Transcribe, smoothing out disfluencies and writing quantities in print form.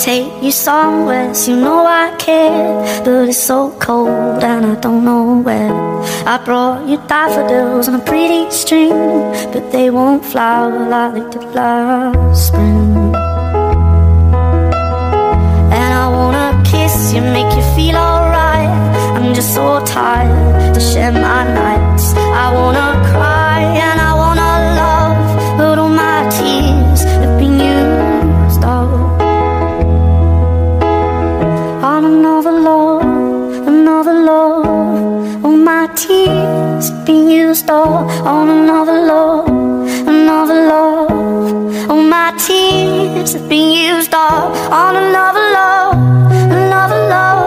take you somewhere, so you know I care. But it's so cold and I don't know where. I brought you daffodils on a pretty string, but they won't flower like they did last spring. And I wanna kiss you, make you feel alright. I'm just so tired to share my nights. I wanna cry and I wanna love, but all my tears have been used up on another love, another love. All my tears have been used up on another love, another love. All my tears have been used up on another love, another love.